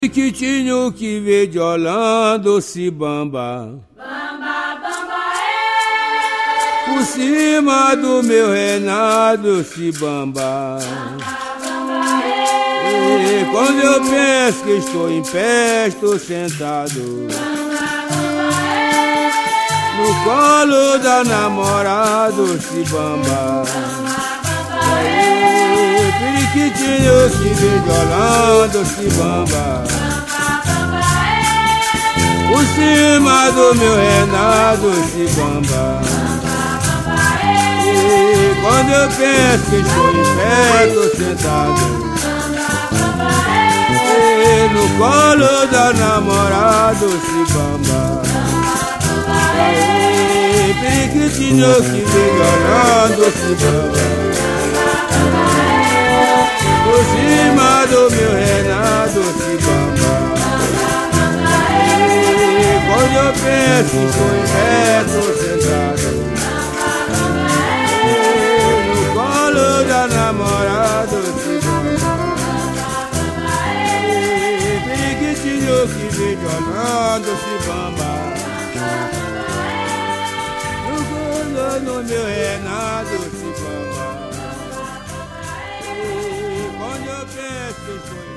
Periquitinho que veio de Orlando se bamba, Bamba, bamba, por cima do meu Renato se bamba. E quando eu penso que estou em pé, estou sentado no colo da namorada se bamba. Periquitinho que veio de Orlando se bamba, por cima do meu Renato se bamba. E quando eu penso que estou em pé, estou sentado e no colo da namorada se bamba. Periquitinho que veio de Orlando se bamba, por cima do meu Renato se bamba. E quando eu penso que estou em pé, estou sentado e no colo da namorada se bamba. E periquitinho que veio de Orlando se bamba, no colo do meu Renato se bamba. Quando eu penso que estou